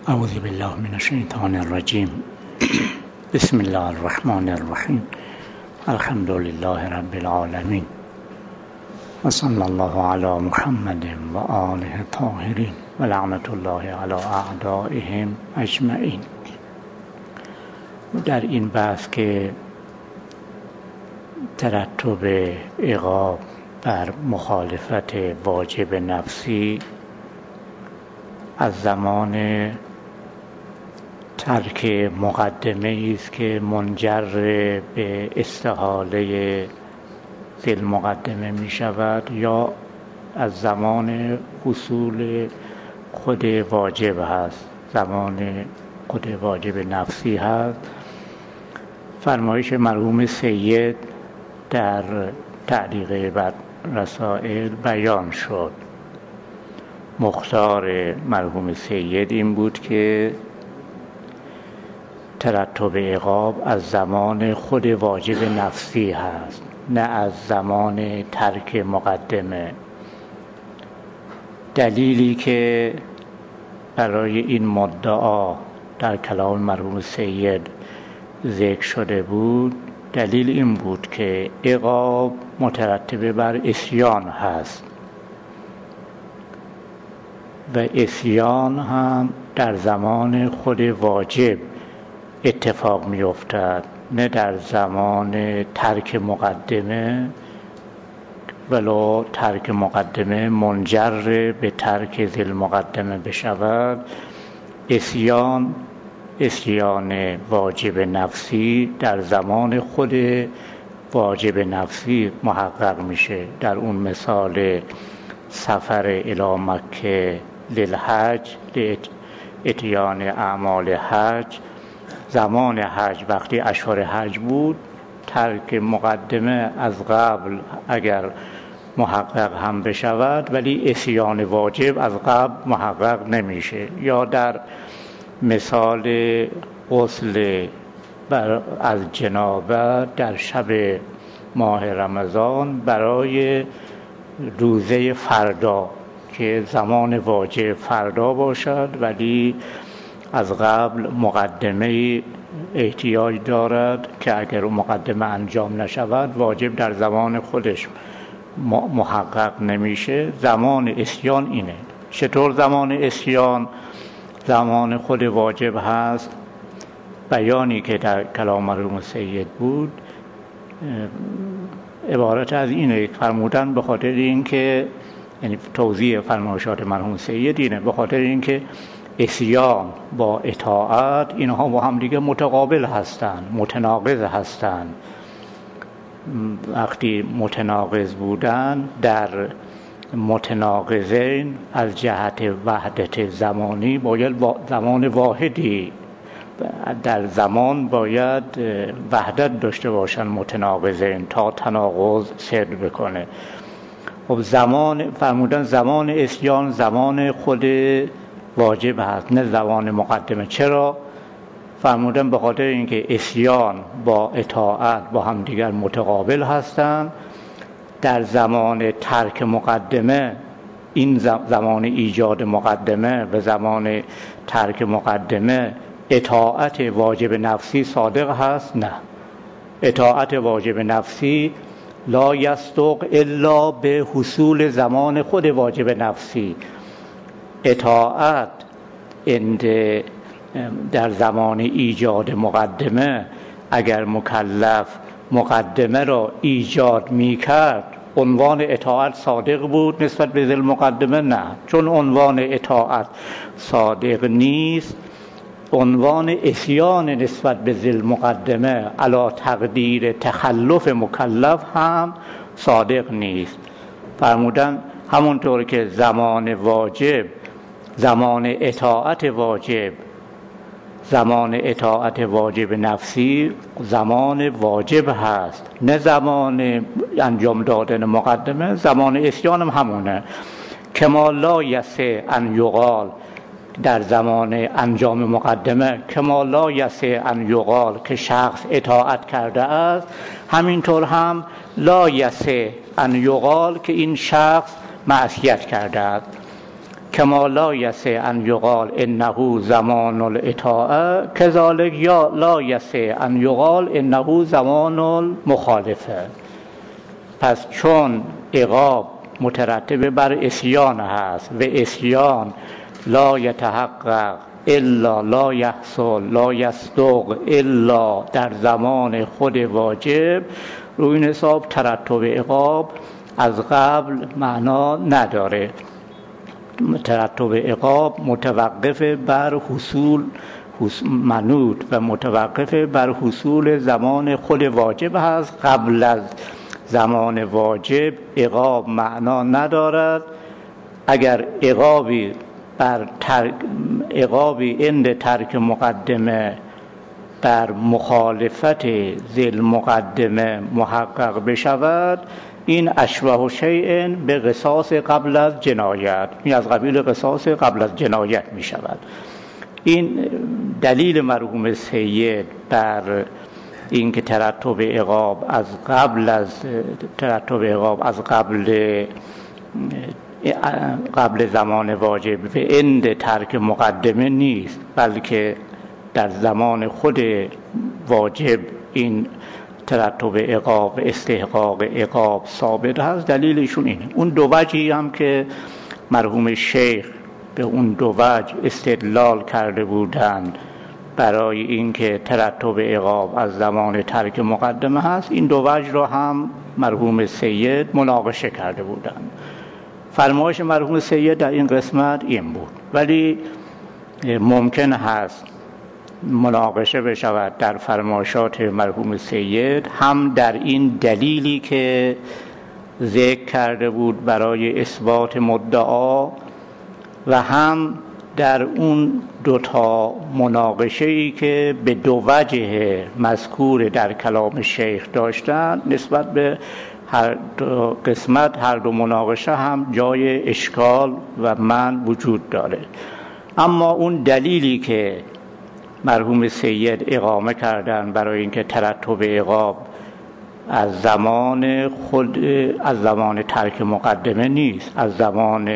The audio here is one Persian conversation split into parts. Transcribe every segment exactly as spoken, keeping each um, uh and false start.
اعوذ بالله من الشیطان الرجیم. بسم الله الرحمن الرحیم. الحمد لله رب العالمین و صلی الله علی محمد و آله الطاهرین و لعنت الله علی اعدائهم اجمعین. در این بحث که ترتب عقاب بر مخالفت واجب نفسی از زمان ترک مقدمه است که منجر به استحاله ذی مقدمه می شود یا از زمان حصول خود واجب هست، زمان خود واجب نفسی هست. فرمایش مرحوم سید در تعلیق بر رسائل بیان شد. مختار مرحوم سید این بود که ترتب عقاب از زمان خود واجب نفسی هست، نه از زمان ترک مقدمه. دلیلی که برای این مدعا در کلام مرحوم سید ذکر شده بود، دلیل این بود که عقاب مترتب بر عصیان هست و عصیان هم در زمان خود واجب اتفاق می افتد، نه در زمان ترک مقدمه، ولو ترک مقدمه منجر به ترک ذی المقدمه بشود. عصیان عصیان واجب نفسی در زمان خود واجب نفسی محقق میشه. در اون مثال سفر الی مکه للحج، اتیان اعمال حج، زمان حج وقتی اشهر حج بود، ترک مقدمه از قبل اگر محقق هم بشود ولی عصیان واجب از قبل محقق نمیشه. یا در مثال غسل از جنابت در شب ماه رمضان برای روزه فردا که زمان واجب فردا باشد ولی از قبل مقدمه احتیاج دارد که اگر مقدمه انجام نشود واجب در زمان خودش محقق نمیشه. زمان عصیان اینه. چطور زمان عصیان زمان خود واجب هست؟ بیانی که در کلام مرحوم سید بود عبارت از اینه، فرمودن به خاطر اینکه، یعنی توضیح فرمایشات مرحوم سید اینه، به خاطر اینکه عصیان با اطاعت اینها با هم دیگه متقابل هستند، متناقض هستند. وقتی متناقض بودن در متناقضین از جهت وحدت زمانی باید زمان واحدی در زمان باید وحدت داشته باشن متناقضین تا تناقض صدق بکنه. خب زمان فرمودن زمان عصیان زمان خود واجب هست، نه زمان مقدمه. چرا؟ فرمودن به خاطر اینکه عصیان با اطاعت با هم دیگر متقابل هستند. در زمان ترک مقدمه، این زمان ایجاد مقدمه و زمان ترک مقدمه، اطاعت واجب نفسی صادق هست؟ نه. اطاعت واجب نفسی لا یصدق الا به حصول زمان خود واجب نفسی. اطاعت اند در زمان ایجاد مقدمه، اگر مکلف مقدمه را ایجاد می کرد عنوان اطاعت صادق بود نسبت به ذی المقدمه؟ نه، چون عنوان اطاعت صادق نیست، عنوان عصیان نسبت به ذی المقدمه علی تقدیر تخلف مکلف هم صادق نیست. فرمودن همونطور که زمان واجب، زمان اطاعت واجب، زمان اطاعت واجب نفسی زمان واجب هست، نه زمان انجام دادن مقدمه. زمان عصیان هم همونه. کما لا یسع ان یقال در زمان انجام مقدمه، کما لا یسع ان یقال که شخص اطاعت کرده است، همینطور هم لا یسع ان یقال که این شخص معصیت کرده است. کما لا یسع ان یقال انه زمان الاطاعه کذالک یا لا یسع ان یقال انه زمان المخالفه. پس چون عقاب مترتب بر عصیان هست و عصیان لا یتحقق الا لا یحصل لا یصدق الا در زمان خود واجب، روی این حساب ترتب عقاب از قبل معنا نداره. ترتب عقاب متوقف بر حصول منوط و متوقف بر حصول زمان خود واجب هست. قبل از زمان واجب عقاب معنا ندارد. اگر عقابی بر ترک عقابی عند ترک مقدمه بر مخالفت ذیل مقدمه محقق بشود، این اشبه شیء به قصاص قبل از جنایت، این از قبیل قصاص قبل از جنایت می شود. این دلیل مرحوم سید بر این که ترتب عقاب از قبل از ترتب عقاب از قبل قبل زمان واجب و عند ترک مقدمه نیست، بلکه در زمان خود واجب این ترتب عقاب استحقاق عقاب ثابت هست. دلیلشون اینه. اون دو وجهی هم که مرحوم شیخ به اون دو وجه استدلال کرده بودند برای اینکه ترتب عقاب از زمان ترک مقدمه هست، این دو وجه رو هم مرحوم سید مناقشه کرده بودند. فرمایش مرحوم سید در این قسمت این بود، ولی ممکن هست مناقشه بشود در فرمایشات مرحوم سید هم در این دلیلی که ذکر کرده بود برای اثبات مدعا و هم در اون دوتا مناقشه‌ای که به دو وجه مذکور در کلام شیخ داشتن. نسبت به هر دو قسمت هر دو مناقشه هم جای اشکال و من وجود داره، اما اون دلیلی که مرحوم سید اقامه کردن برای اینکه ترتب عقاب از زمان خود از زمان ترک مقدمه نیست، از زمان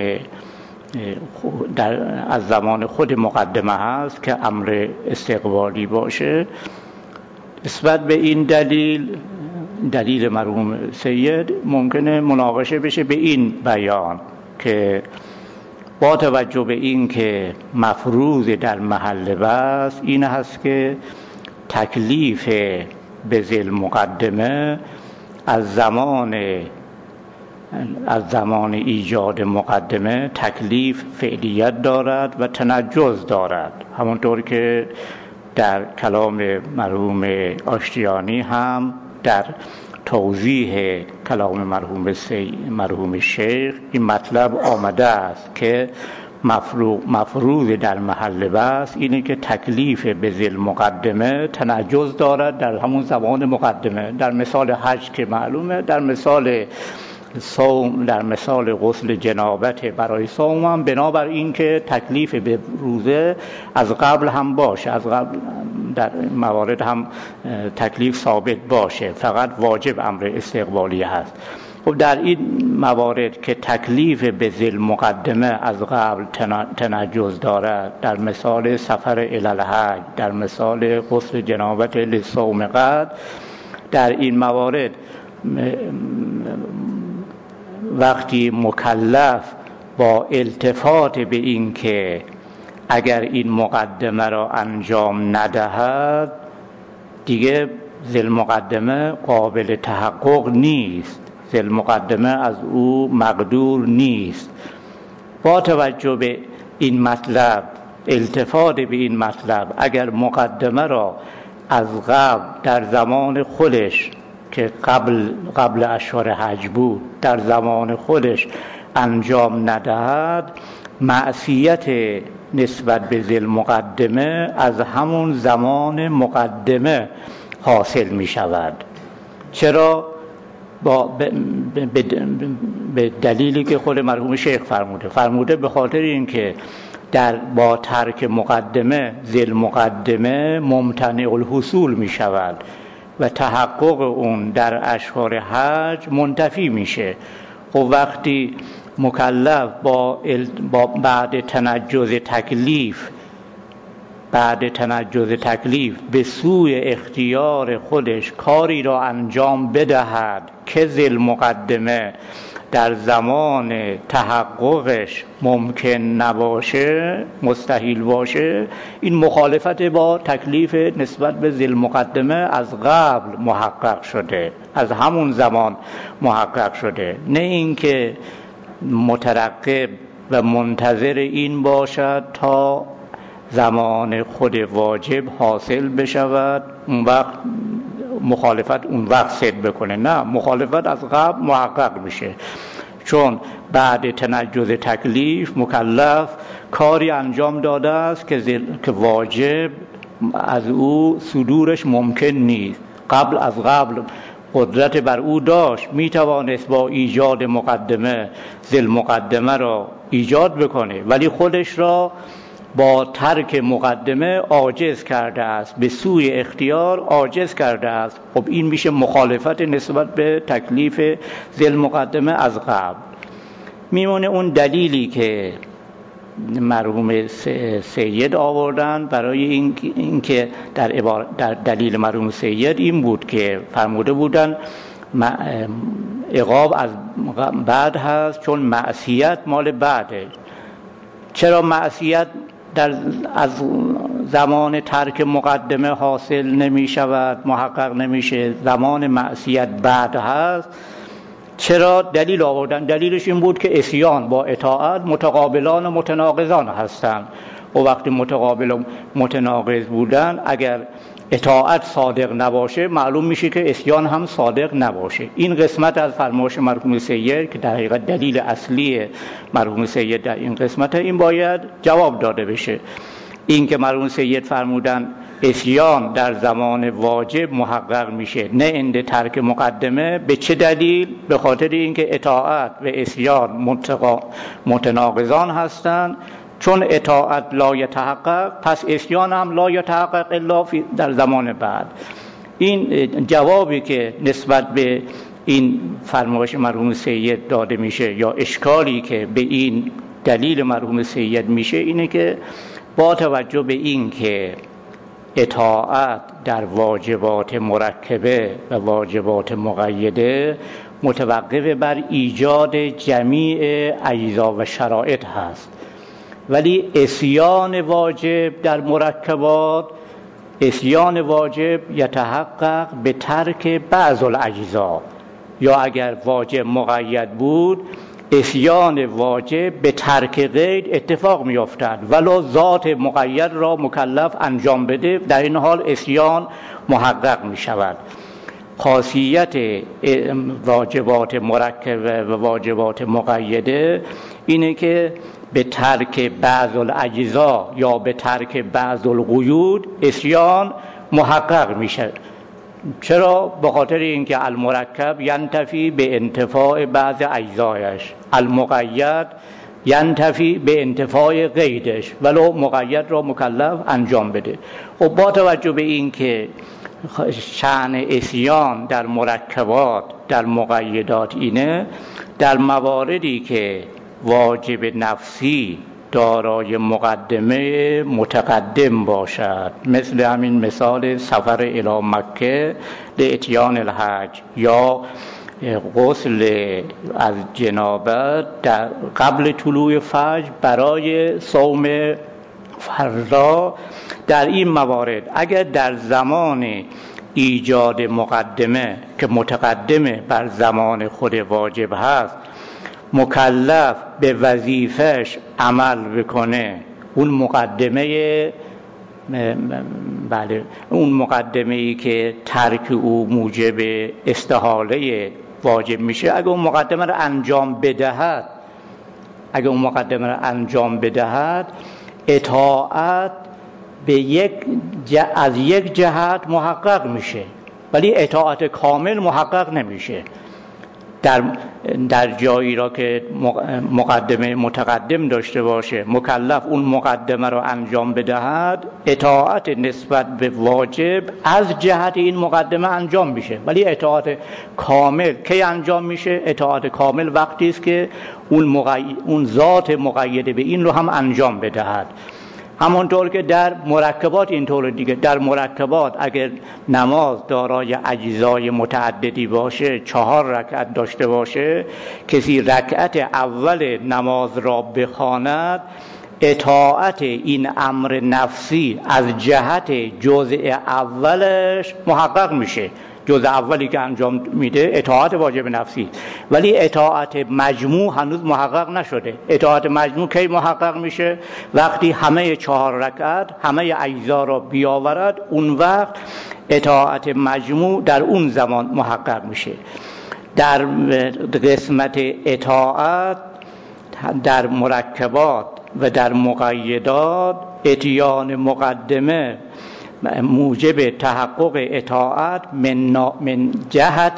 در از زمان خود مقدمه هست که امر استقبالی باشه. نسبت به این دلیل دلیل مرحوم سید ممکنه مناقشه بشه به این بیان که با توجه به این که مفروض در محل بس این هست که تکلیف به ذیل مقدمه از زمان از زمان ایجاد مقدمه تکلیف فعلیت دارد و تنجز دارد، همونطور که در کلام مرحوم آشتیانی هم در توضیح کلام مرحوم سی مرحوم شیخ این مطلب آمده است که مفروض در محل بس اینه که تکلیف به ذیل مقدمه تنجز دارد در همون زمان مقدمه. در مثال حج که معلومه، در مثال صوم، در مثال غسل جنابت برای صوم هم بنابر این که تکلیف به روزه از قبل هم باشه، از قبل در موارد هم تکلیف ثابت باشه، فقط واجب امر استقبالی هست. خب در این موارد که تکلیف به ذیل مقدمه از قبل تنجز دارد، در مثال سفر الی الحج، در مثال غسل جنابت لصوم غد، در این موارد وقتی مکلف با التفات به این که اگر این مقدمه را انجام ندهد دیگه ذیل مقدمه قابل تحقق نیست، ذیل مقدمه از او مقدور نیست. با توجه به این مطلب، التفات به این مطلب، اگر مقدمه را از قبل در زمان خودش که قبل قبل اشهر حج بود در زمان خودش انجام ندهد، معصیت نسبت به ذیل مقدمه از همون زمان مقدمه حاصل می شود. چرا؟ با به دلیلی که خود مرحوم شیخ فرموده فرموده به خاطر اینکه در با ترک مقدمه ذیل مقدمه ممتنع الحصول می شود و تحقق اون در اشهر حج منتفی میشه. و وقتی مکلف با, با بعد تنجز تکلیف بعد تنجز تکلیف به سوی اختیار خودش کاری را انجام بدهد که ذی المقدمه در زمان تحققش ممکن نباشه، مستحیل باشه، این مخالفت با تکلیف نسبت به ذی المقدمه از قبل محقق شده، از همون زمان محقق شده، نه اینکه مترقب و منتظر این باشد تا زمان خود واجب حاصل بشود اون وقت مخالفت اون وقت صدق بکنه. نه، مخالفت از قبل محقق میشه، چون بعد تنجز تکلیف مکلف کاری انجام داده است که, زل... که واجب از او صدورش ممکن نیست. قبل از قبل قدرت بر او داشت، میتوانست با ایجاد مقدمه ذی المقدمه را ایجاد بکنه، ولی خودش را با ترک مقدمه عاجز کرده است، به سوی اختیار عاجز کرده است. خب این میشه مخالفت نسبت به تکلیف ذی المقدمه از قبل. میمونه اون دلیلی که مرحوم سید آوردن برای این اینکه در, در دلیل مرحوم سید این بود که فرموده بودن عقاب از بعد هست چون معصیت مال بعده. چرا معصیت در از زمان ترک مقدمه حاصل نمی شود، محقق نمیشه، زمان معصیت بعد هست؟ چرا؟ دلیل آوردن. دلیلش این بود که عصیان با اطاعت متقابلان و متناقضان هستند و وقتی متقابل و متناقض بودن اگر اطاعت صادق نباشه معلوم میشه که عصیان هم صادق نباشه. این قسمت از فرمایش مرحوم سید که در حقیقت دلیل اصلی مرحوم سید در این قسمت این باید جواب داده بشه. این که مرحوم سید فرمودن عصیان در زمان واجب محقق میشه نه عند ترک مقدمه، به چه دلیل؟ به خاطر اینکه اطاعت و عصیان متناقضان هستند. چون اطاعت لا یتحقق پس عصیان هم لا یتحقق الا در زمان بعد. این جوابی که نسبت به این فرمایش مرحوم سید داده میشه یا اشکالی که به این دلیل مرحوم سید میشه اینه که با توجه به این که اطاعت در واجبات مرکبه و واجبات مقیده متوقف بر ایجاد جمیع اجزا و شرایط هست، ولی عصیان واجب در مرکبات، عصیان واجب یتحقق به ترک بعض الاجزا، یا اگر واجب مقید بود عصیان واجب به ترک قید اتفاق می‌افتد ولو ذات مقید را مکلف انجام بده، در این حال عصیان محقق می‌شود. خاصیت واجبات مرکبه و واجبات مقیده اینه که به ترک بعض الاجزا یا به ترک بعض القیود عصیان محقق میشه. چرا؟ به خاطر اینکه المرکب ینتفی به انتفاع بعض اجزایش، المقید ینتفی به انتفاع قیدش ولو مقید را مکلف انجام بده. و با توجه به اینکه شأن عصیان در مرکبات در مقیدات اینه، در مواردی که واجب نفسی دارای مقدمه متقدم باشد، مثل همین مثال سفر الی مکه لاتیان الحج یا غسل از جنابت در قبل طلوع فجر برای صوم فردا، در این موارد اگر در زمان ایجاد مقدمه که متقدمه بر زمان خود واجب هست مکلف به وظیفهش عمل بکنه، اون مقدمه بله اون مقدمه ای که ترک او موجب استحاله واجب میشه، اگه اون مقدمه رو انجام بدهد اگه اون مقدمه رو انجام بدهد اطاعت به یک ج... از یک جهت محقق میشه، ولی اطاعت کامل محقق نمیشه. در در جایی را که مقدمه متقدم داشته باشه مکلف اون مقدمه را انجام بدهد، اطاعت نسبت به واجب از جهت این مقدمه انجام میشه. ولی اطاعت کامل کی انجام میشه؟ اطاعت کامل وقتی است که اون مقید... اون ذات مقید به این رو هم انجام بدهد. همونطور که در مرکبات اینطور دیگه، در مرکبات اگر نماز دارای اجزای متعددی باشه، چهار رکعت داشته باشه، کسی رکعت اول نماز را بخواند، اطاعت این امر نفسی از جهت جزء اولش محقق میشه. جزء اولی که انجام میده اطاعت واجب نفسی، ولی اطاعت مجموع هنوز محقق نشده. اطاعت مجموع کی محقق میشه؟ وقتی همه چهار رکعت همه اجزا را بیاورد، اون وقت اطاعت مجموع در اون زمان محقق میشه. در قسمت اطاعت در مرکبات و در مقیدات، اتیان مقدمه موجب تحقق اطاعت من, من جهت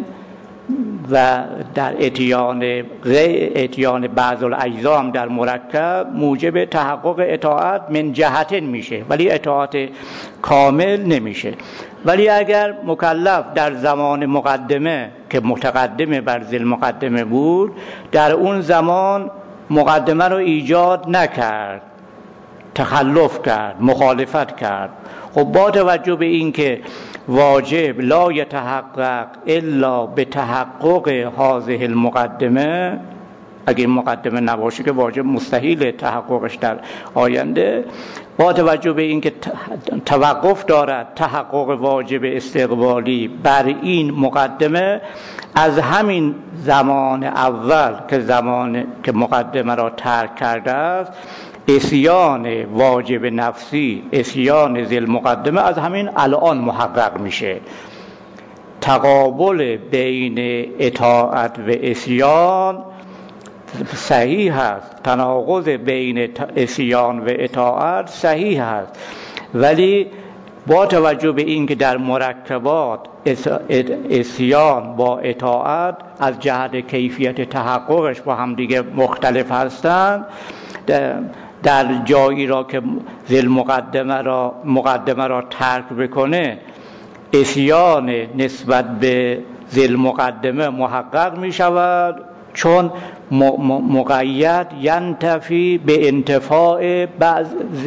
و در اتیان اتیان بعض الاجزا هم در مرکب موجب تحقق اطاعت من جهت میشه، ولی اطاعت کامل نمیشه. ولی اگر مکلف در زمان مقدمه که متقدم بر ذیل مقدمه بود، در اون زمان مقدمه رو ایجاد نکرد، تخلف کرد، مخالفت کرد، خب با توجه به این که واجب لا یتحقق الا به تحقق هذه المقدمه، اگر مقدمه نباشه که واجب مستحیل تحققش در آینده، با توجه به این که توقف دارد تحقق واجب استقبالی بر این مقدمه، از همین زمان اول که زمان که مقدمه را ترک کرده است، اسیان واجب نفسی، اسیان ذیل مقدمه از همین الان محقق میشه. تقابل بین اطاعت و اسیان صحیح است، تناقض بین اسیان و اطاعت صحیح است، ولی با توجه به این که در مرکبات اسیان با اطاعت از جهت کیفیت تحققش با هم دیگه مختلف هستند، در جایی را که ذیل مقدمه را مقدمه را ترک بکنه، اسیان نسبت به ذیل مقدمه محقق می شود، چون مقید ینتفی به انتفاع بعض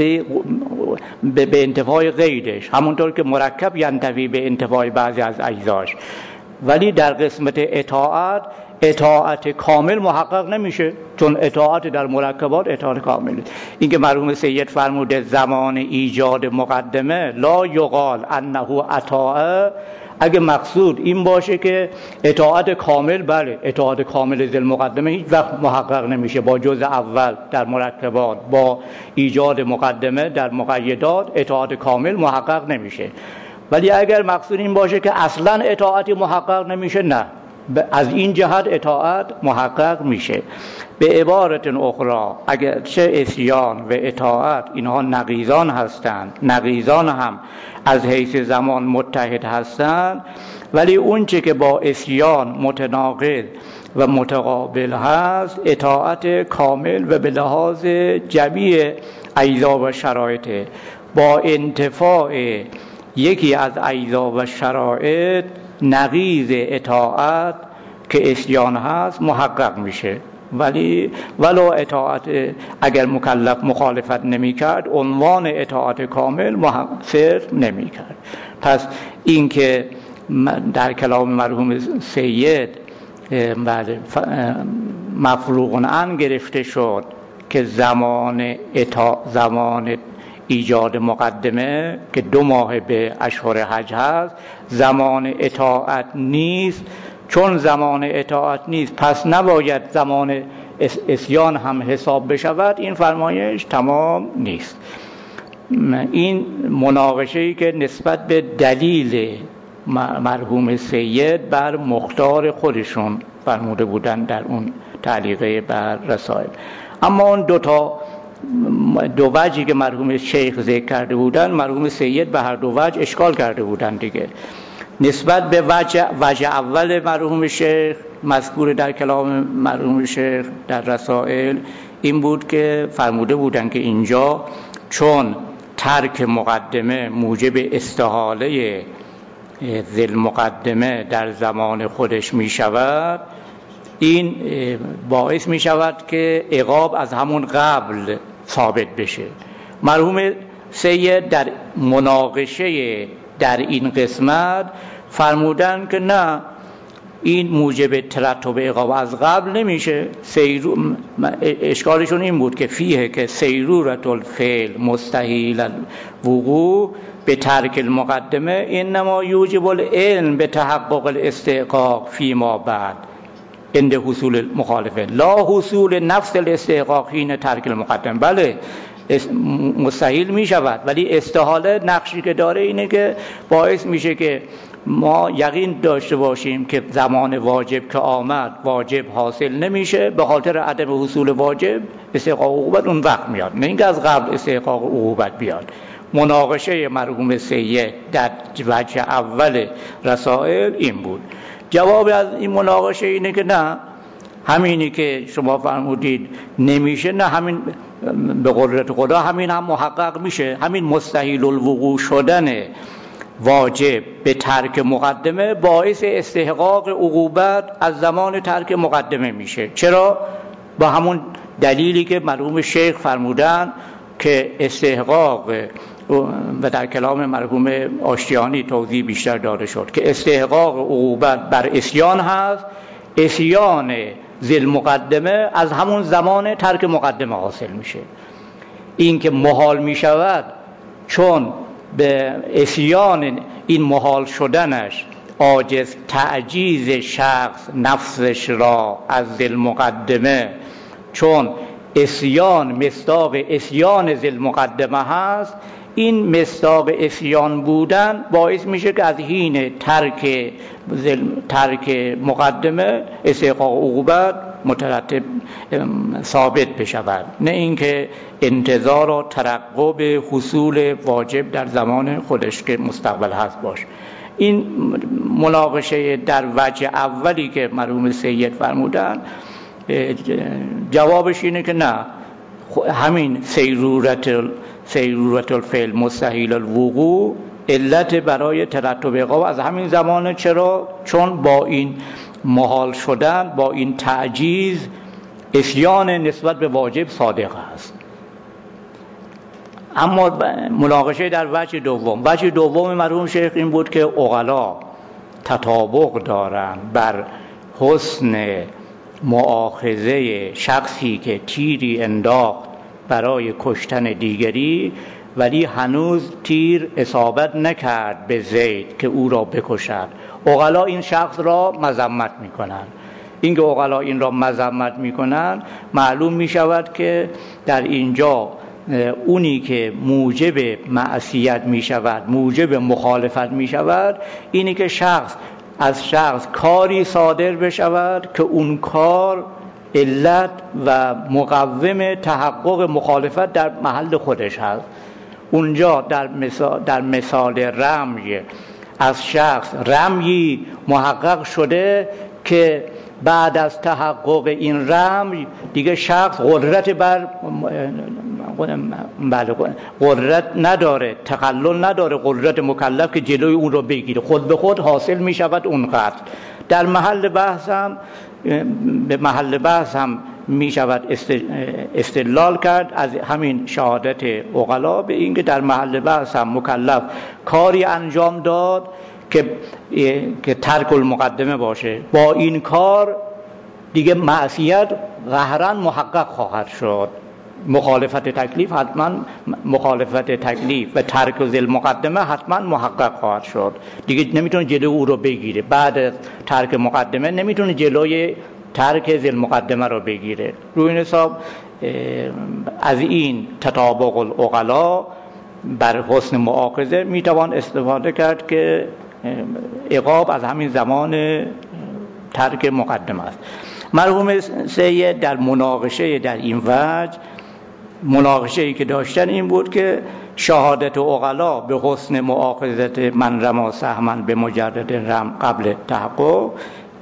به انتفاع غیرش، همونطور که مرکب ینتفی به انتفاع بعضی از اجزاش. ولی در قسمت اطاعت اطاعت کامل محقق نمیشه، چون اطاعت در مرکبات اطاعت کامل. این که مرحوم سید فرموده زمان ایجاد مقدمه لا یقال انه اطاعه، اگه مقصود این باشه که اطاعت کامل، بله اطاعت کامل ذیل مقدمه هیچ وقت محقق نمیشه با جزء اول در مرکبات، با ایجاد مقدمه در مقیدات اطاعت کامل محقق نمیشه. ولی اگر مقصود این باشه که اصلا اطاعتی محقق نمیشه، نه، از این جهت اطاعت محقق میشه. به عبارت اخرى اگر چه اسیان و اطاعت اینها نقیضان هستند، نقیضان هم از حیث زمان متحد هستند، ولی اون چه که با اسیان متناقض و متقابل هست اطاعت کامل و به لحاظ جمیع اجزا و شرایط، با انتفاع یکی از اجزا و شرایط نقیض اطاعت که اسیان هست محقق میشه. ولی ولو اطاعت اگر مکلف مخالفت نمی کرد، عنوان اطاعت کامل صرف نمی کرد. پس این که در کلام مرحوم سید مفروغ عن گرفته شد که زمان اطاع زمان ایجاد مقدمه که دو ماه به اشهر حج هست زمان اطاعت نیست، چون زمان اطاعت نیست پس نباید زمان اسیان هم حساب بشود، این فرمایش تمام نیست. این مناقشه‌ای که نسبت به دلیل مرحوم سید بر مختار خودشون فرموده بودن در اون تعلیقه بر رسائل. اما اون دوتا دو وجهی که مرحوم شیخ ذکر کرده بودن، مرحوم سید به هر دو وجه اشکال کرده بودن دیگه. نسبت به وجه, وجه اول مرحوم شیخ مذکور در کلام مرحوم شیخ در رسائل این بود که فرموده بودن که اینجا چون ترک مقدمه موجب استحاله ذل مقدمه در زمان خودش می شود، این باعث می شود که عقاب از همون قبل ثابت بشه. مرحوم سید در مناقشه در این قسمت فرمودن که نه، این موجب ترتب عقاب از قبل نمیشه. سیرو... اشکالشون این بود که فیه که سیرورت الفعل مستحیل الوقوع به ترک المقدمه انما یوجب العلم به تحقق الاستحقاق فیما بعد عند حصول المخالفه لا حصول نفس الاستحقاق حین ترک المقدمه. بله مستحیل می شود، ولی استحاله نقشی که داره اینه که باعث میشه که ما یقین داشته باشیم که زمان واجب که آمد واجب حاصل نمیشه، به خاطر عدم حصول واجب استحقاق عقوبت اون وقت میاد، نه اینکه از قبل استحقاق عقوبت بیاد. مناقشه مرحوم سید در وجه اول رسائل این بود. جواب از این مناقشه اینه که نه، همینی که شما فرمودید نمیشه، نه همین به قدرت خدا همین هم محقق میشه. همین مستحیل الوقوع شدن واجب به ترک مقدمه باعث استحقاق عقوبت از زمان ترک مقدمه میشه. چرا؟ با همون دلیلی که مرحوم شیخ فرمودن که استحقاق، و در کلام مرحوم آشتیانی توضیح بیشتر داده شد که استحقاق عقوبت بر عصیان هست، عصیان ذل مقدمه از همون زمان ترک مقدمه حاصل میشه. این که محال میشود چون به عصیان این محال شدنش عاجز تعجیز شخص نفسش را از ذل مقدمه، چون عصیان مصداق عصیان ذل مقدمه هست، این مصداق عصیان بودن باعث میشه که از حین ترک ترک مقدمه استحقاق عقوبت مترتب ثابت بشود، نه اینکه انتظار و ترقب حصول واجب در زمان خودش که مستقبل هست باش. این مناقشه در وجه اولی که مرحوم سید فرمودن جوابش اینه که نه، همین سیرورت سیرورت الفعل مستحیل الوقوع علت برای ترتب عقاب از همین زمانه. چرا؟ چون با این محال شدن، با این تعجیز، عصیان نسبت به واجب صادق است. اما مناقشه در وجه دوم، وجه دوم مرحوم شیخ این بود که عقلا تطابق دارند بر حسن مؤاخذه شخصی که تیری انداخت برای کشتن دیگری ولی هنوز تیر اصابت نکرد به زید که او را بکشد. عقلا این شخص را مذمت میکنند. اینکه عقلا این را مذمت میکنند معلوم میشود که در اینجا اونی که موجب معصیت میشود، موجب مخالفت میشود، اینی که شخص از شخص کاری صادر بشود که اون کار علت و مقوم تحقق مخالفت در محل خودش هست. اونجا در مثال, در مثال رمی از شخص رمی محقق شده که بعد از تحقق این رمی دیگه شخص قدرت بر قدرت نداره، تقلل نداره، قدرت مکلف که جلوی اون رو بگیره، خود به خود حاصل می شود اون قتل. در محل بحث هم به محل بحث هم می شود استدلال کرد از همین شهادت عقلا به اینکه در محل بحث هم مکلف کاری انجام داد که که ترک المقدمه باشه، با این کار دیگه معصیت قهرا محقق خواهد شد. مخالفت تکلیف حتما مخالفت تکلیف و ترک ذل مقدمه حتما محقق خواهد شد. دیگه نمیتونه جلوی او رو بگیره، بعد از ترک مقدمه نمیتونه جلوی ترک ذل مقدمه رو بگیره. روی این حساب از این تطابق العقلا بر حسن مؤاخذه میتوان استفاده کرد که عقاب از همین زمان ترک مقدمه است. مرحوم سید در مناقشه در این وجه، مناقشه‌ای که داشتن این بود که شهادت عقلا به حسن مؤاخذت من رما سهما به مجرد رم قبل تحقق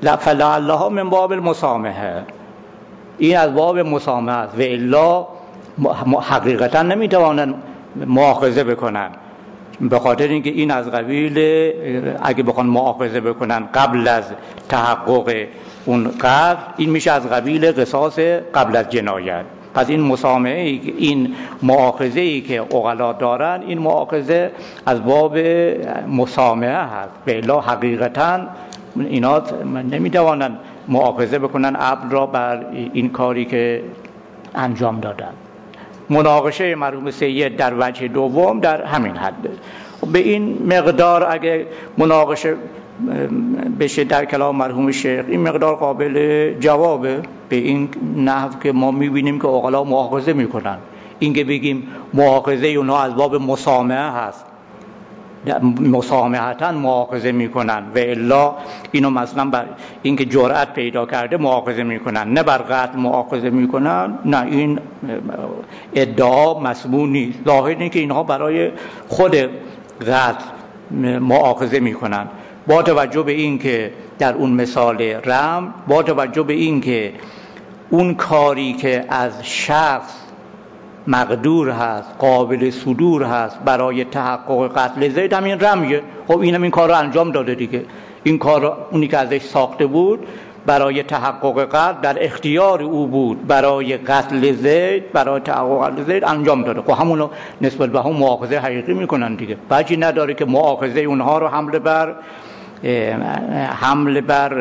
فلعلها من باب المسامحه، این از باب مسامحه است و الا حقیقتا نمیتوانند مؤاخذه بکنن، به خاطر اینکه این از قبیل اگه بخوان مؤاخذه بکنن قبل از تحقق اون قتل، این میشه از قبیل قصاص قبل از جنایت. پس این مسامحه، این مؤاخذه ای که عقلا دارن، این مؤاخذه از باب مسامحه هست، به الا حقیقتا اینا نمیتوانند مؤاخذه بکنن عبد را بر این کاری که انجام دادن. مناقشه مرحوم سید در وجه دوم در همین حد. به این مقدار اگه مناقشه بشه در کلام مرحوم شیخ، این مقدار قابل جوابه، به این نحو که ما میبینیم که عقلا مؤاخذه میکنن. این که بگیم مؤاخذه اونا از باب مسامحه هست، مسامحتاً مؤاخذه میکنن، و الا اینو مثلا بر اینکه جرأت پیدا کرده مؤاخذه میکنن، نه بر قتل مؤاخذه میکنن، نه این ادعا مسموع نیست. ظاهر اینه که اینها برای خود قتل مؤاخذه میکنن، با توجه به این که در اون مثال رم، با توجه به این که اون کاری که از شخص مقدور هست، قابل صدور هست برای تحقق قتل زید، همین رمیه. خب اینم این کار رو انجام داده دیگه. این کار رو اونی که ازش ساخته بود برای تحقق قتل، در اختیار او بود، برای قتل زید، برای تحقق قتل زید انجام داده. خب همونو نسبت به هم مؤاخذه حقیقی میکنن دیگه. بچی نداره که مؤاخذه اونها رو حمله بر حمله بر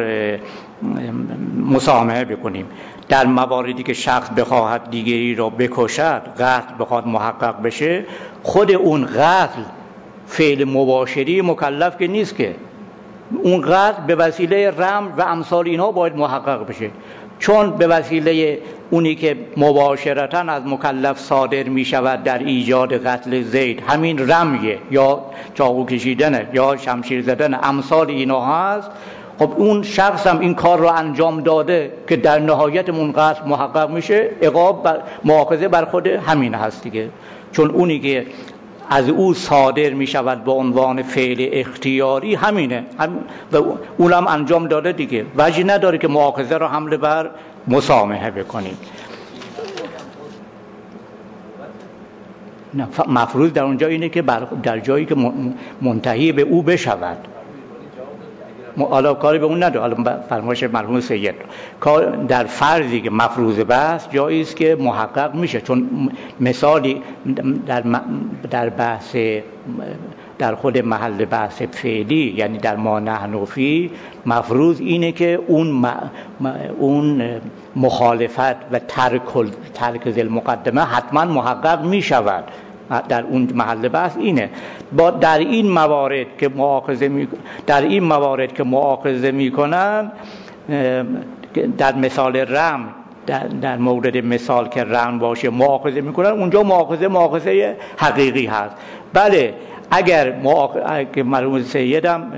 مسامحه بکنیم. در مواردی که شخص بخواهد دیگری را بکشد، قتل بخواد محقق بشه، خود اون قتل فعل مباشری مکلف که نیست، که اون قتل به وسیله رمز و امثال اینها باید محقق بشه، چون به وسیله اونی که مباشرتاً از مکلف صادر می شود در ایجاد قتل زید همین رمیه، یا چاقو کشیدنه، یا شمشیر زدن، امثال اینها هست. خب اون شخص هم این کار رو انجام داده که در نهایت اون قتل محقق میشه، عقاب بر مؤاخذه بر خود همین هست دیگه، چون اونی که از او صادر می شود به عنوان فعل اختیاری همینه، هم و اونم انجام داده دیگه. وجه نداره که مؤاخذه رو حمله بر مسامحه بکنیم. نه، مفروض در اونجا اینه که در جایی که منتهی به او بشود. حالا کاری به اون نداره، حالا فرمایش مرحوم سید کار در فرضی که مفروض بحث جایی است که محقق میشه، چون مثالی در در بحث در خود محل بحث فعلی، یعنی در ما نحن فی، مفروض اینه که اون اون مخالفت و ترک ترک ذل مقدمه حتما محقق میشود در اون محل بحث اینه. با در این موارد که مؤاخذه می در این موارد که مؤاخذه میکنن، در مثال رم، در, در مورد مثال که رم باشه مؤاخذه میکنن، اونجا مؤاخذه مؤاخذه حقیقی هست. بله، اگر اگر مرحوم سیدم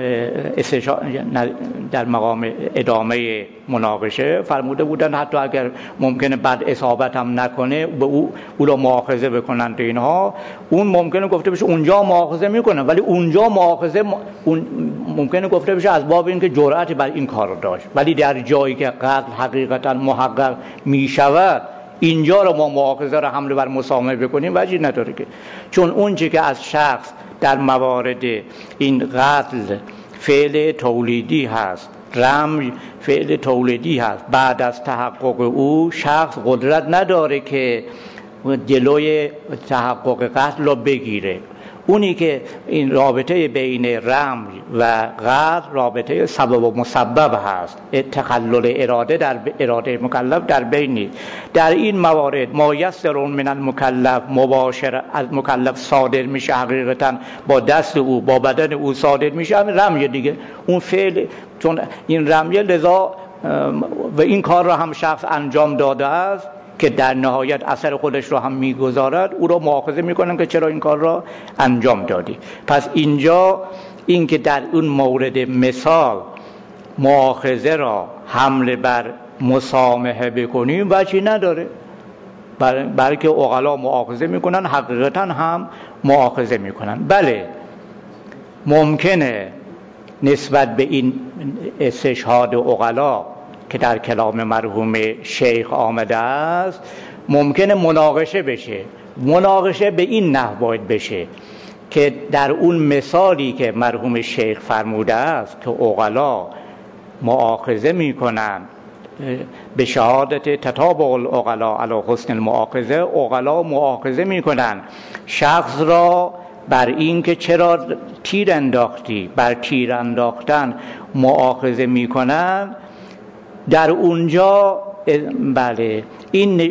در مقام ادامه مناقشه فرموده بودن حتی اگر ممکنه بعد اصابت هم نکنه به او او رو مؤاخذه بکنن، اینها اون ممکنه گفته بشه اونجا مؤاخذه میکنه، ولی اونجا مؤاخذه اون ممکنه گفته بشه از باب اینکه جرأت بر این کار رو داشت، ولی در جایی که قتل حقیقتا محقق میشود، اینجا رو ما مؤاخذه رو حمله بر مسامحه بکنیم وجه نداره، که چون اون چیزی که از شخص در موارد این قتل فعل تولیدی هست، رمی فعل تولیدی هست، بعد از تحقق او شخص قدرت نداره که جلوی تحقق قتل رو بگیره. اونی که این رابطه بین رمی و قتل رابطه سبب و مسبب هست، تخلل اراده در اراده مکلف در بین نیست. در این موارد ما یسرون من المکلف، مباشر از مکلف صادر میشه، حقیقتا با دست او با بدن او صادر میشه، همین رمی دیگه، اون فعل، چون این رمی لذا و این کار را هم شخص انجام داده است که در نهایت اثر خودش رو هم میگذارد، او رو مؤاخذه میکنن که چرا این کار را انجام دادی. پس اینجا این که در اون مورد مثال مؤاخذه را حمله بر مسامحه بکنیم وجهی نداره، بلکه عقلا مؤاخذه میکنن، حقیقتا هم مؤاخذه میکنن. بله، ممکنه نسبت به این استشهاد عقلا که در کلام مرحوم شیخ آمده است ممکنه مناقشه بشه. مناقشه به این نحو باید بشه که در اون مثالی که مرحوم شیخ فرموده است که عقلا مؤاخذه میکنن به شهادت تتابع العقلا علی حسن المؤاخذه، عقلا مؤاخذه میکنن شخص را بر این که چرا تیر انداختی، بر تیر انداختن مؤاخذه میکنن. در اونجا بله این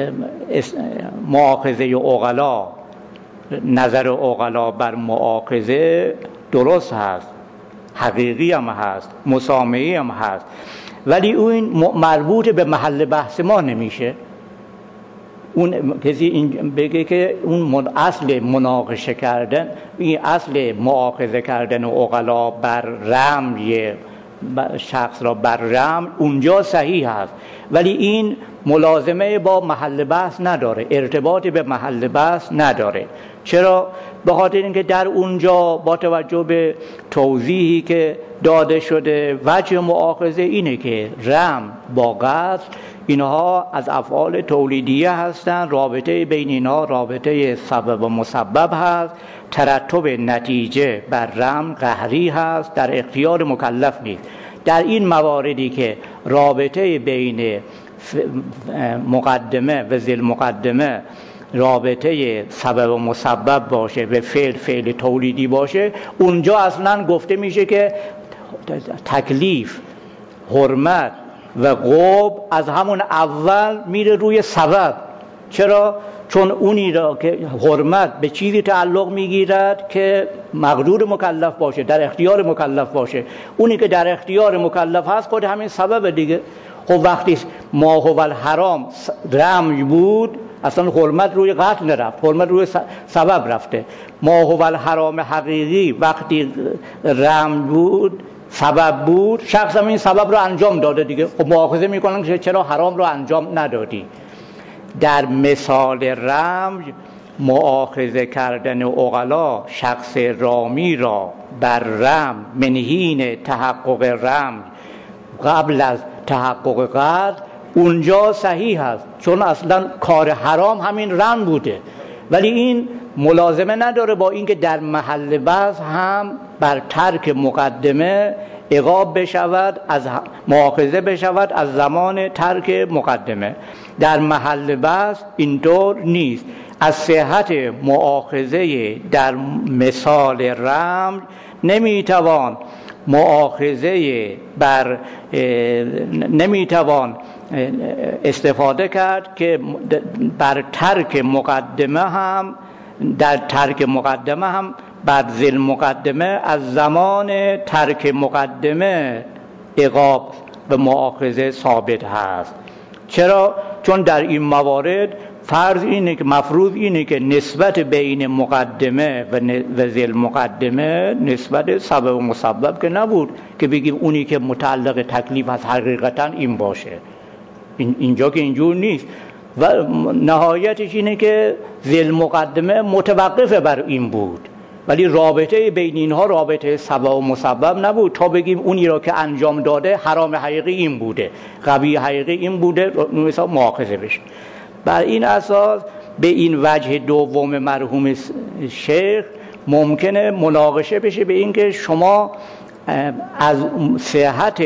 مؤاخذه عقلا، نظر عقلا بر مؤاخذه درست هست، حقیقی هم هست، مسامحی هم هست، ولی اون مربوط به محل بحث ما نمیشه. اون کسی این بگه که اون اصل مناقشه کردن، این اصل مؤاخذه کردن عقلا بر رمی شخص را بر رمل اونجا صحیح هست، ولی این ملازمه با محل بحث نداره، ارتباطی به محل بحث نداره. چرا؟ به خاطر اینکه در اونجا با توجه به توضیحی که داده شده وجه مؤاخذه اینه که رم با قتل اینها از افعال تولیدیه هستند، رابطه بین اینها رابطه سبب و مسبب هست، ترتب نتیجه بر رم قهری هست، در اختیار مکلف نیست. در این مواردی که رابطه بین مقدمه و ذیل مقدمه رابطه سبب و مسبب باشه و فعل فعل تولیدی باشه، اونجا اصلا گفته میشه که تکلیف، حرمت و قبح از همون اول میره روی سبب. چرا؟ چون اونی را که حرمت به چیزی تعلق میگیرد که مقدور مکلف باشه، در اختیار مکلف باشه. اونی که در اختیار مکلف هست خود همین سبب دیگه. خب وقتی ما هو الحرام رمی بود، اصلا حرمت روی قتل نرفت، حرمت روی سبب رفته. ما هو الحرام حقیقی وقتی رم بود، سبب بود، شخص هم این سبب رو انجام داده دیگه. خب مؤاخذه میکنن که چرا حرام رو انجام ندادی. در مثال رمی مؤاخذه کردن عقلا شخص رامی را بر رم من حین تحقق رم قبل از تحقق قتل اونجا صحیح هست، چون اصلا کار حرام همین رم بوده. ولی این ملازمه نداره با اینکه در محل بحث هم بر ترک مقدمه عقاب بشود، از مؤاخذه بشود از زمان ترک مقدمه. در محل بحث اینطور نیست. از صحت مؤاخذه در مثال رمل نمیتوان مؤاخذه بر نمیتوان استفاده کرد که بر ترک مقدمه هم در ترک مقدمه هم بر ذیل مقدمه از زمان ترک مقدمه عقاب و مؤاخذه ثابت هست. چرا؟ چون در این موارد فرض اینه که مفروض اینه که نسبت بین مقدمه و ذیل مقدمه نسبت سبب و مسبب که نبود که بگیم اونی که متعلق تکلیف از حقیقتا این باشه. این اینجا که اینجور نیست و نهایتش اینه که ذیل مقدمه متوقف بر این بود، ولی رابطه بین اینها رابطه سبب و مسبب نبود تا بگیم اونی را که انجام داده حرام حقیقی این بوده، قبیح حقیقی این بوده، مثلا مؤاخذه بشه. بر این اساس به این وجه دوم مرحوم شیخ ممکنه مناقشه بشه به این که شما از صحت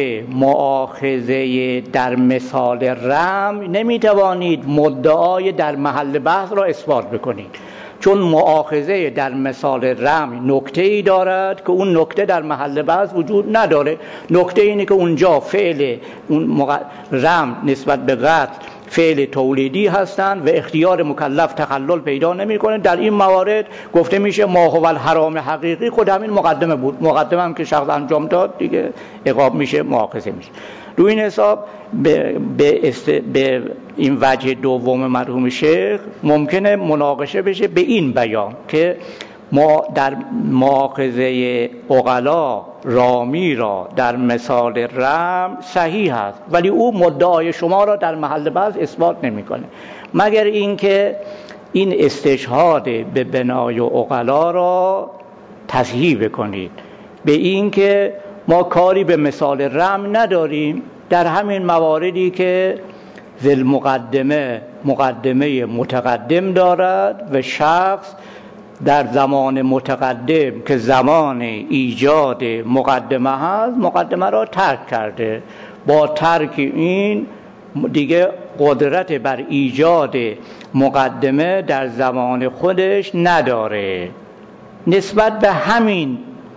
مؤاخذه در مثال رم نمیتوانید مدعای در محل بحث را اثبات بکنید، چون مؤاخذه در مثال رم نکته‌ای دارد که اون نکته در محل بحث وجود نداره. نکته اینه که اونجا فعل اون مق... رم نسبت به قتل فعل تولیدی هستند و اختیار مکلف تخلل پیدا نمیکنه. در این موارد گفته میشه ما هو الحرام حقیقی خود همین مقدمه بود، مقدمه هم که شخص انجام داد دیگه عقاب میشه، مؤاخذه میشه. روی این حساب به, به, است... به این وجه دوم مرحوم شیخ ممکنه مناقشه بشه به این بیان که ما در مؤاخذه عقلا رامی را در مثال رم صحیح است، ولی او مدعای شما را در محل بحث اثبات نمیکنه، مگر اینکه این استشهاد به بنای عقلا را تصحیح بکنید به اینکه ما کاری به مثال رم نداریم. در همین مواردی که ذل مقدمه مقدمه متقدم دارد و شخص در زمان متقدم که زمان ایجاد مقدمه هست مقدمه را ترک کرده، با ترک این دیگه قدرت بر ایجاد مقدمه در زمان خودش نداره. نسبت به همین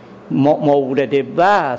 مورد بحث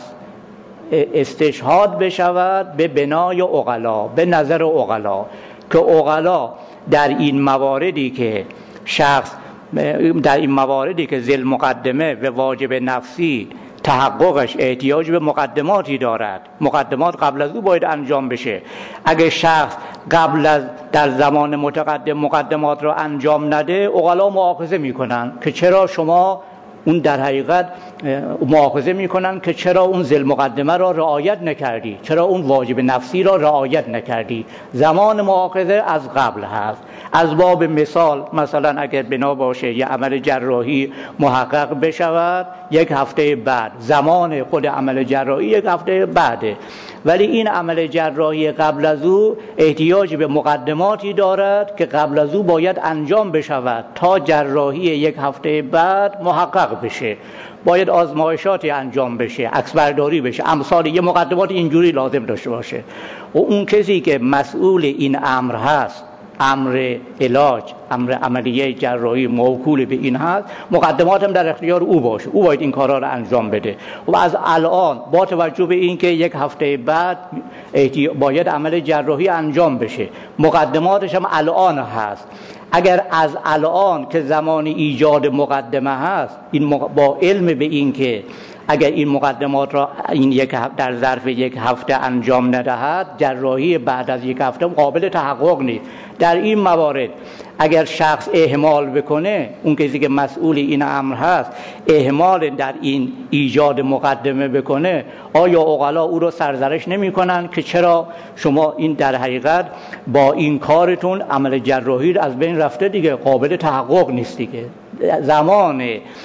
استشهاد بشود به بنای عقلا، به نظر عقلا، که عقلا در این مواردی که شخص در این مواردی که ذل مقدمه و واجب نفسی تحققش احتیاج به مقدماتی دارد، مقدمات قبل از او باید انجام بشه. اگه شخص قبل از در زمان متقدم مقدمات را انجام نده، عقلا مؤاخذه میکنن که چرا شما اون در حقیقت مؤاخذه میکنن که چرا اون ذل مقدمه را رعایت نکردی، چرا اون واجب نفسی را رعایت نکردی. زمان مؤاخذه از قبل هست. از باب مثال مثلا اگر بنا باشه یه عمل جراحی محقق بشود یک هفته بعد، زمان خود عمل جراحی یک هفته بعده، ولی این عمل جراحی قبل از او احتیاج به مقدماتی دارد که قبل از او باید انجام بشود تا جراحی یک هفته بعد محقق بشه. باید آزمایشاتی انجام بشه، عکسبرداری بشه، امثال یه مقدمات اینجوری لازم داشته باشه. و اون کسی که مسئول این امر هست، امر علاج، امر عملیه جراحی موکول به این هست، مقدمات هم در اختیار او باشه، او باید این کارا رو انجام بده. و از الان با توجه به این که یک هفته بعد باید عمل جراحی انجام بشه، مقدماتش هم الان هست، اگر از الان که زمان ایجاد مقدمه هست این با علم به این که اگر این مقدمات را این یک در ظرف یک هفته انجام ندهد، جراحی بعد از یک هفته قابل تحقق نیست. در این موارد اگر شخص اهمال بکنه، اون کسی که مسئول این امر هست اهمال در این ایجاد مقدمه بکنه، آیا عقلا او رو سرزنش نمی کنن که چرا شما این در حقیقت با این کارتون عمل جراحی از بین رفته دیگه، قابل تحقق نیست دیگه. زمان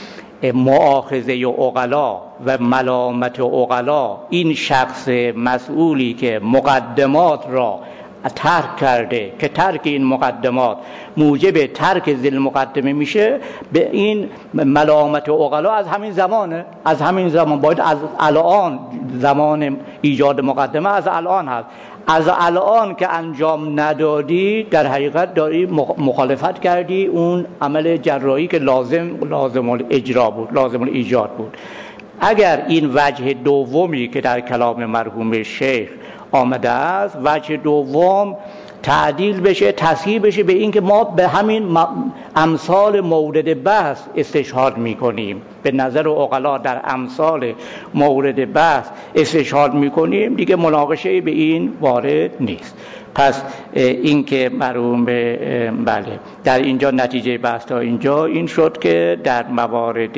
مؤاخذه عقلا و ملامت عقلا این شخص مسئولی که مقدمات را ترک کرده که ترک این مقدمات موجب ترک ذل مقدمه میشه، به این ملامت عقلا از همین زمانه، از همین زمان باید از الان، زمان ایجاد مقدمه از الان هست. از الان که انجام ندادی در حقیقت داری مخالفت کردی اون عمل جراحی که لازم لازم الاجرا بود، لازم الایجاد بود. اگر این وجه دومی که در کلام مرحوم شیخ آمده است، وجه دوم تعدیل بشه، تصحیح بشه به این که ما به همین امثال مورد بحث استشهاد میکنیم، به نظر عقلا در امثال مورد بحث استشهاد میکنیم، دیگه مناقشه به این وارد نیست. پس این که مرحوم بله در اینجا نتیجه بحث تا اینجا این شد که در موارد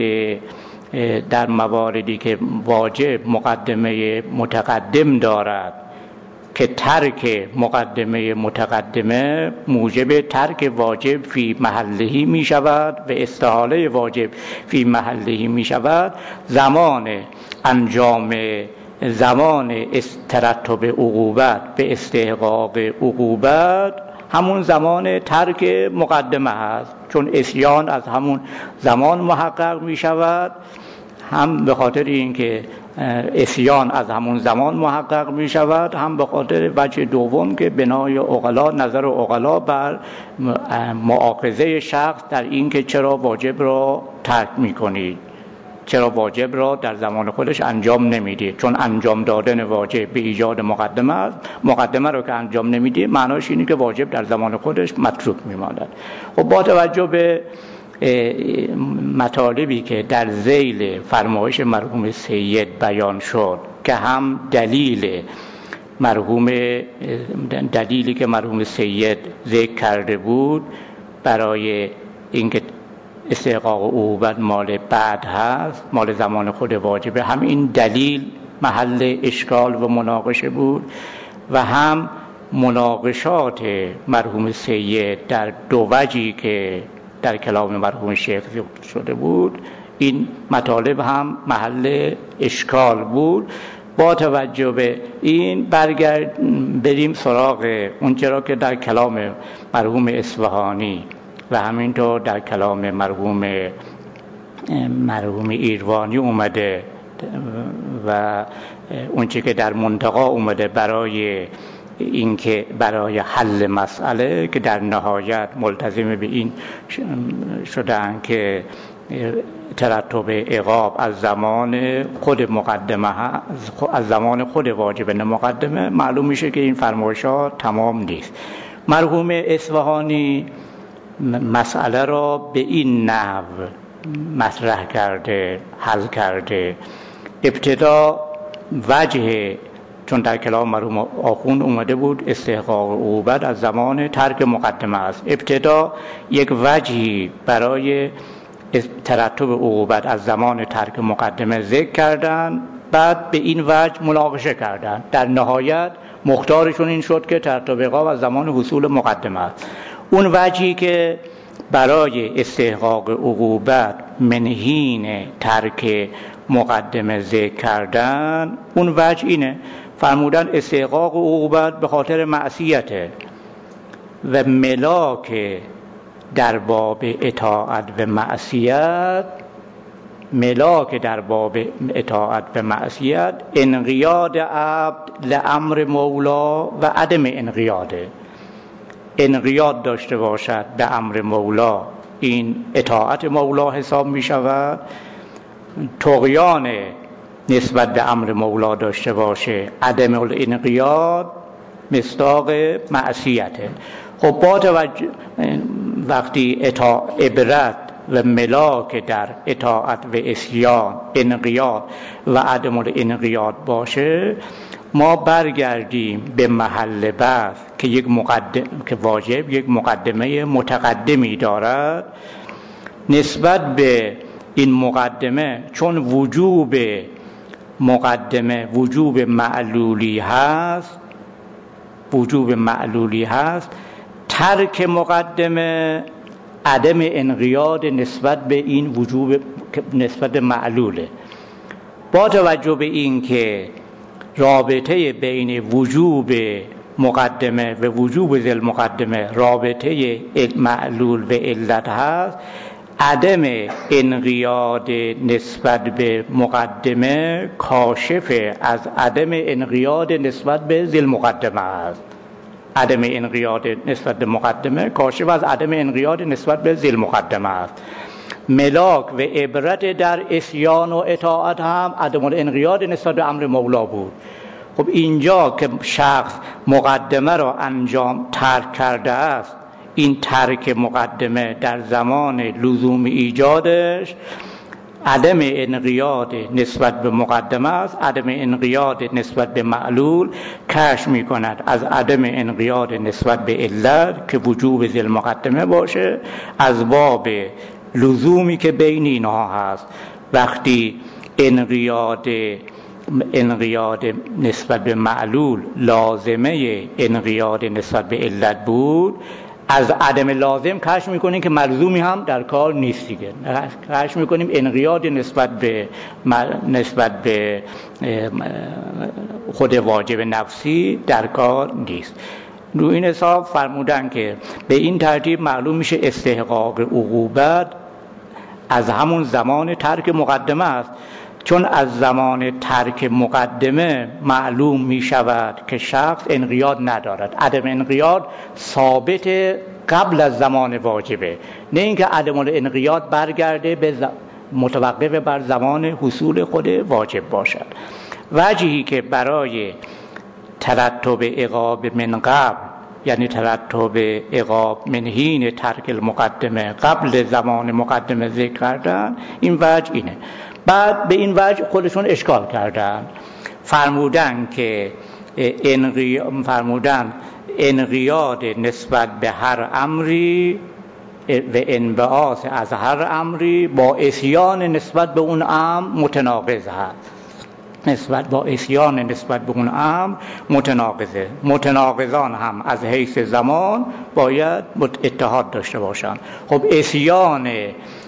در مواردی که واجب مقدمه متقدم دارد که ترک مقدمه متقدمه موجب ترک واجب فی محلهی می شود و استحاله واجب فی محلهی می شود، زمان انجام زمان ترتب عقوبت به استحقاق عقوبت همون زمان ترک مقدمه هست، چون عصیان از همون زمان محقق می شود. هم به خاطر اینکه عصیان از همون زمان محقق می شود، هم به خاطر وجه دوم که بنای عقلا، نظر عقلا بر مؤاخذه شخص در اینکه چرا واجب را ترک می کنید، چرا واجب را در زمان خودش انجام نمیدید. چون انجام دادن واجب به ایجاد مقدمه است، مقدمه رو که انجام نمیدید معناش اینه که واجب در زمان خودش متروک میماند. خب با توجه به مطالبی که در ذیل فرمایش مرحوم سید بیان شد که هم دلیل مرحوم دلیلی که مرحوم سید ذکر کرده بود برای اینکه استحقاق عقوبت مال بعد هست، مال زمان خود واجبه، هم این دلیل محل اشکال و مناقشه بود و هم مناقشات مرحوم سید در دو وجهی که در کلام مرحوم شیخ شده بود، این مطالب هم محل اشکال بود. با توجه به این برگرد بریم سراغ اون چرا که در کلام مرحوم اصفهانی و همینطور در کلام مرحوم مرحوم ایروانی اومده و اون چی که در منتقا اومده برای اینکه برای حل مسئله که در نهایت ملتزم به این شدن که ترتب عقاب از زمان خود مقدمه از زمان خود واجب مقدمه، معلوم میشه که این فرمایشات تمام نیست. مرحوم اصفهانی مسئله را به این نحو مطرح کرده، حل کرده. ابتدا وجه، چون در کلام مرحوم آخوند اومده بود استحقاق عقوبت از زمان ترک مقدمه است، ابتدا یک وجهی برای ترتب عقوبت از زمان ترک مقدمه ذکر کردن، بعد به این وجه مناقشه کردن، در نهایت مختارشون این شد که ترتب عقاب از زمان حصول مقدمه است. اون وجهی که برای استحقاق عقوبت منهین ترک مقدمه ذکر کردن، اون وجه اینه، فرمودن استحقاق عقوبت به خاطر معصیته و ملاک در باب اطاعت و معصیت، ملاک در باب اطاعت و معصیت انقیاد عبد لامر مولا و عدم انقیاده. انقیاد داشته باشد به امر مولا، این اطاعت مولا حساب می شود. طغیان نسبت به امر مولا داشته باشه، عدم الانقیاد مصداق معصیته. خب با توجه وقتی اطاعت عبرت و ملاک در اطاعت و عصیان انقیاد و عدم الانقیاد باشه، ما برگردیم به محل بحث که یک مقدم که واجب یک مقدمه متقدمی دارد. نسبت به این مقدمه، چون وجوب مقدمه وجوب معلولی هست، وجوب معلولی هست، ترک مقدمه عدم انقیاد نسبت به این وجوب نسبت به معلوله. با توجه به این که رابطه بین وجوب مقدمه و وجوب ذل مقدمه رابطه معلول و علت هست، عدم انقیاد نسبت به مقدمه کاشف از عدم انقیاد نسبت به ذل مقدمه است. عدم انقیاد نسبت به مقدمه کاشف از عدم انقیاد نسبت به ذل مقدمه است. ملاک و عبرت در عصیان و اطاعت هم عدم الانقیاد نسبت به امر مولا بود. خب اینجا که شخص مقدمه را انجام ترک کرده است، این ترک مقدمه در زمان لزوم ایجادش عدم انقیاد نسبت به مقدمه است، عدم انقیاد نسبت به معلول کشف می کند از عدم انقیاد نسبت به علت که وجوب ذل مقدمه باشه، از باب لزومی که بین اینها هست. وقتی انقیاد انقیاد نسبت به معلول لازمه انقیاد نسبت به علت بود، از عدم لازم کشف میکنیم که ملزومی هم در کار نیست دیگه. کشف میکنیم انقیاد نسبت به نسبت به خود واجب نفسی در کار نیست. رو این حساب فرمودن که به این ترتیب معلوم میشه استحقاق عقوبت از همون زمان ترک مقدمه است، چون از زمان ترک مقدمه معلوم می شود که شخص انقیاد ندارد. عدم انقیاد ثابت قبل از زمان واجبه، نه اینکه عدم الانقیاد برگرده به ز... متوقف بر زمان حصول خود واجب باشد. وجهی که برای ترتب عقاب من قبل، یعنی ترتب عقاب من حین ترک المقدمه قبل زمان مقدمه ذکر کردن، این وجه اینه. بعد به این وجه خودشون اشکال کردن، فرمودن که انقیاد فرمودن انقیاد نسبت به هر امری و انبعاث از هر امری با عصیان نسبت به اون امر متناقض هست. نسبت با عصیان نسبت به اون امر متناقضه. متناقضان هم از حیث زمان باید اتحاد داشته باشند. خب عصیان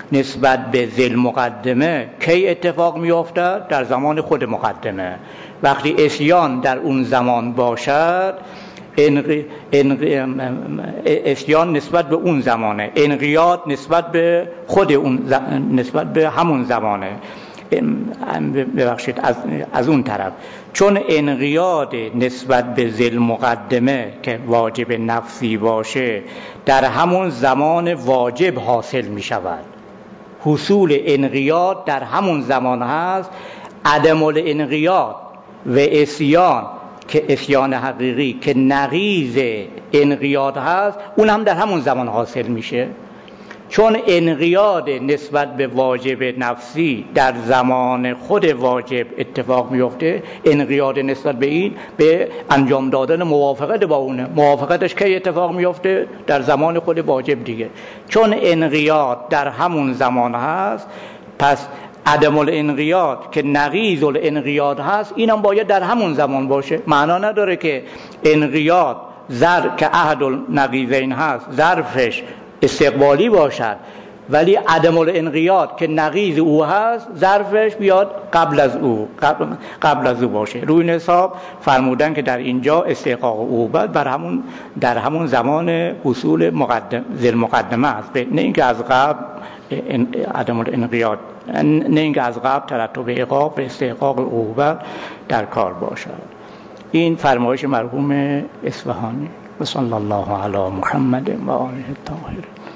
نسبت به ذی المقدمه کی اتفاق میافتد؟ در زمان خود مقدمه. وقتی عصیان در اون زمان باشد، انقی... انقی... عصیان نسبت به اون زمانه، انقیاد نسبت به خود اون ز... نسبت به همون زمانه. ببخشید از... از اون طرف، چون انقیاد نسبت به ذی المقدمه که واجب نفسی باشه در همون زمان واجب حاصل می شود. حصول انقیاد در همون زمان هست. عدم الانقیاد و عصیان که عصیان حقیقی که نقیض انقیاد هست، اون هم در همون زمان حاصل میشه. چون انقیاد نسبت به واجب نفسی در زمان خود واجب اتفاق میفته، انقیاد نسبت به این به انجام دادن موافقت با اونه. موافقتش کی اتفاق میفته؟ در زمان خود واجب دیگه. چون انقیاد در همون زمان هست، پس عدم الانقیاد که نقیض الانقیاد هست، اینم باید در همون زمان باشه. معنا نداره که انقیاد ظرف که احد النقیضین هست ظرفش استقبالی باشد، ولی عدم الانقیاد که نقیض او هست ظرفش بیاد قبل از او قبل, قبل از او باشه. روی این حساب فرمودن که در اینجا استحقاق عقوبت بر همون در همون زمان حصول مقدم ذی المقدمه است، نه اینکه از قبل عدم الانقیاد، نه اینکه از قبل ترتب عقاب به استحقاق عقوبت در کار باشد. این فرمایش مرحوم اصفهانی. و صلی الله علی محمد و آله الطاهرین.